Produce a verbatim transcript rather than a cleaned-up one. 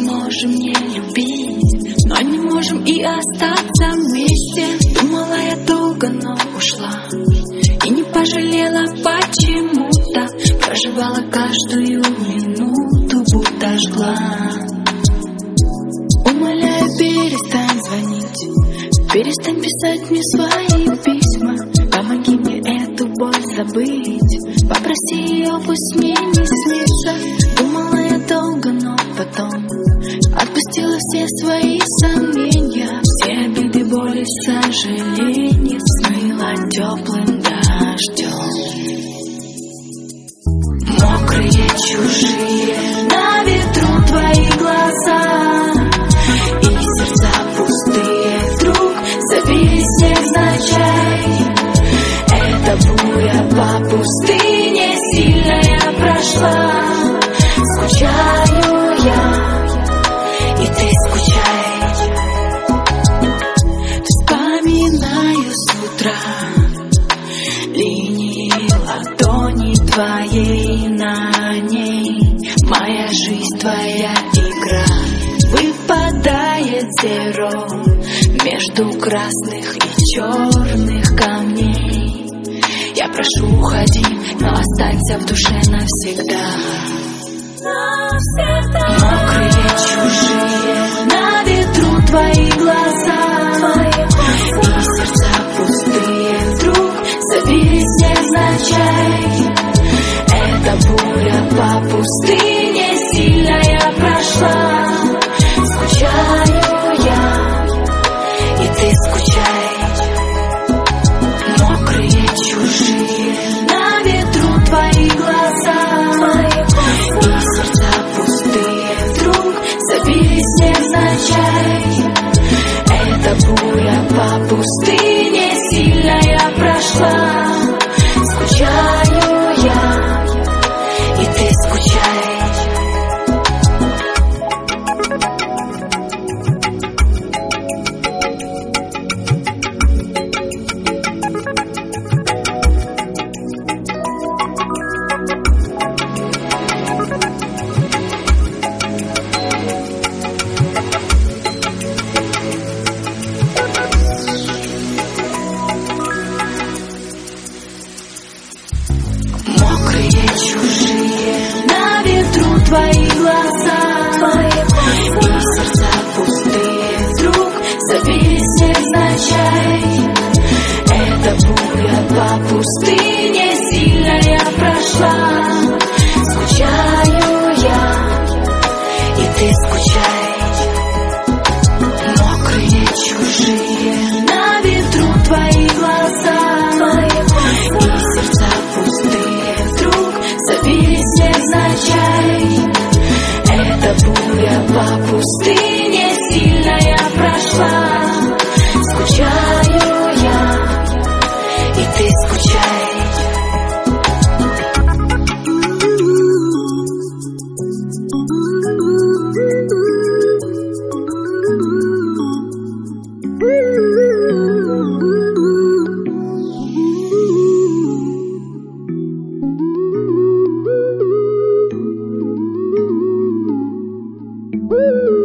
можем не любить, но не можем и остаться вместе. Думала я долго, но ушла и не пожалела почему-то. Проживала каждую минуту, будто жгла. Умоляю, перестань звонить, перестань писать мне свои письма. Помоги мне эту боль забыть, попроси ее, пусть мне не снится. Думала я долго, но потом отпустила все свои сомнения. Все обиды, боли, сожаления смыла теплым дождем. Мокрые, чужие, на ветру твои глаза, и сердца пустые вдруг забились невзначай. Эта буря по пустыне сильная прошла. Скучаю я, и ты скучаешь. Вспоминаю с утра линии ладони твоей, на ней моя жизнь, твоя игра. Выпадает зеро между красных и черных камней. Я прошу, уходи, но останься в душе навсегда. Мокрые, чужие, на ветру твои глаза, и сердца пустые вдруг забились невзначай. Эта буря по пустыне сильная прошла. Скучаю я, и ты скучаешь. Мокрые, чужие, на ветру твои глаза, и сердца пустые вдруг забились невзначай. Эта буря по пустыне сильная прошла. Скучаю я, и ты скучаешь. Мокрые, чужие, на ветру твои глаза, и сердца пустые вдруг забились невзначай. Эта буря по пустыне сильная прошла. Скучаю я, и ты скучаешь. Мокрые, чужие, на ветру твои глаза, и сердца пустые вдруг забились невзначай. Эта буря по пустыне сильная прошла. Скучаю я, и ты скучаешь. Woo!